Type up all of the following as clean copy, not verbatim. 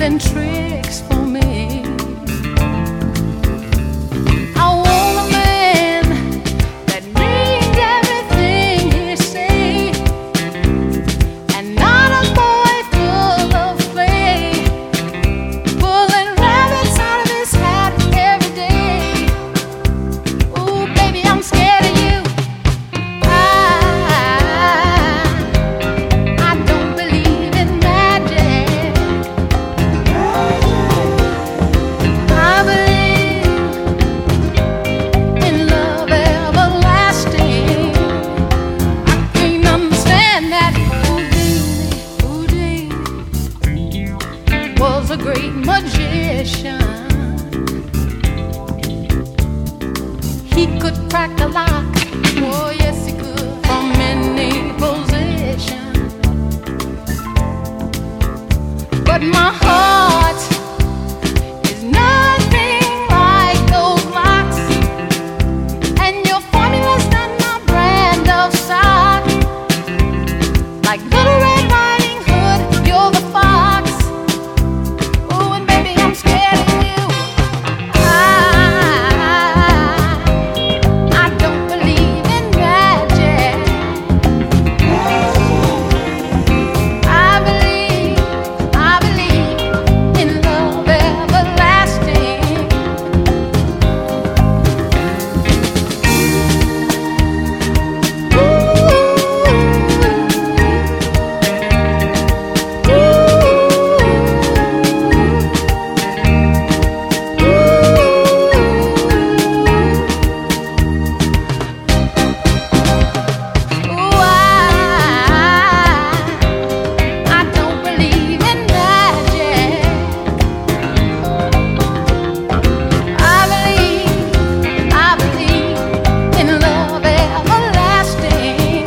tricks for me. I want a man that means everything he say, and not a boy full of play, pulling rabbits out of his hat every day. Ooh, baby, I'm scared of you. I don't believe in magic. I believe in love everlasting. I can't understand that. Houdini was a great magician. He could crack the lock. Oh, yes, he could. From any position. But my heart is nothing like those locks, and your formula's not my brand of sock. Like Little Red Riding Hood, you're the fox. Oh, and baby, I'm scared of you. I don't believe in magic. I believe in love everlasting. I don't believe in magic. I believe in love everlasting.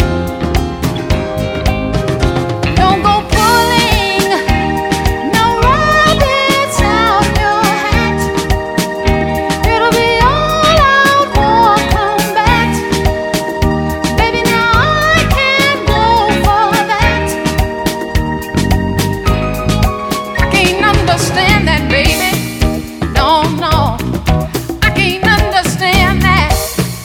Don't go pulling no rabbits out your hat. It'll be all out for combat. Baby, now I can't go for that. I can't understand that, baby. No, no, I can't understand that.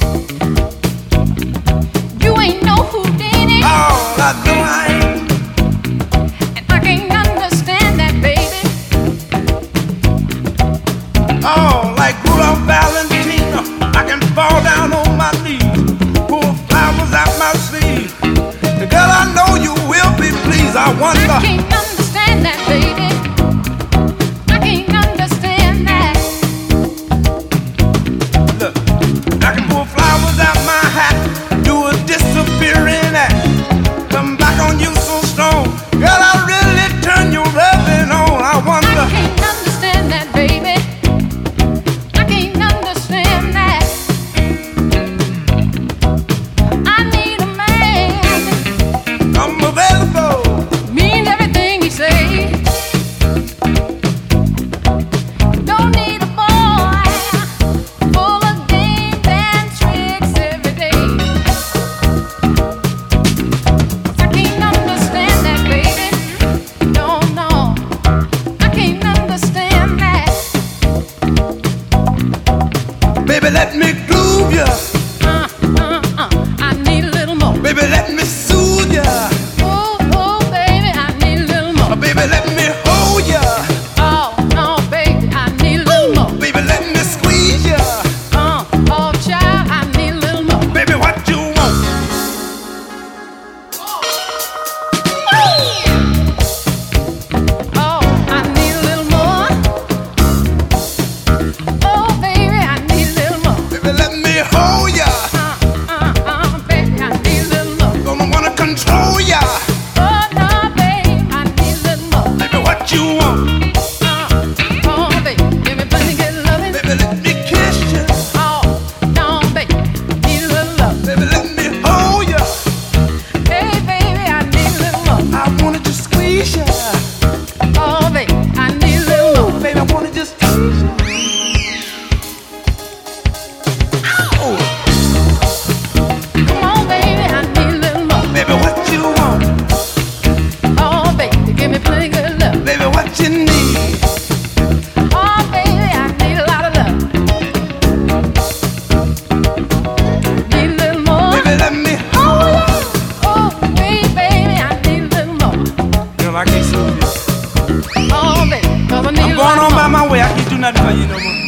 You ain't no Houdini, Oh, I know I ain't. and I can't understand that, baby. Oh, like Rudolph Valentino, I can fall down on my knees, pull flowers out my sleeve. Girl, I know you will be pleased. I I wonder. can't understand that, baby. I can't understand that. Look, I can pull flowers out my hat, do a disappearing act, come back on you so strong. Girl, I really turn your loving on. I I wonder. can't understand that, baby. I can't understand that. I need a man, I'm available. means everything he say. Don't need a boy full of games and tricks every day. I can't understand that, baby. No, no, I can't understand that. Baby, let me groove ya. I need a little more. Baby, let me soothe ya. Oh, oh, baby, I need a little more. Baby, let me hold ya. Oh, no, baby, I need a little more. Baby, let me squeeze ya. Oh, child, I need a little more. Baby, what you want? Oh, I need a little more. Oh, baby, I need a little more. Baby, let me hold ya. Baby, I need a little more. Gonna wanna control ya. Oh, no, baby, I need a little more. Baby, what you want? Oh, baby, give me plenty good loving. Baby, let me kiss ya. Oh, no, baby, need a little love. Baby, let me hold ya. Hey, baby, I need a little more. I wanna just squeeze ya. Oh, baby, I need a little more. Baby, I wanna just tease ya. Ow. Come on, baby, I need a little more. Baby, what you want? Oh, baby, give me plenty good love. Baby, what you need? on, baby, 'cause I need I'm you going right on by now. my way. I can't do nothing for you no more.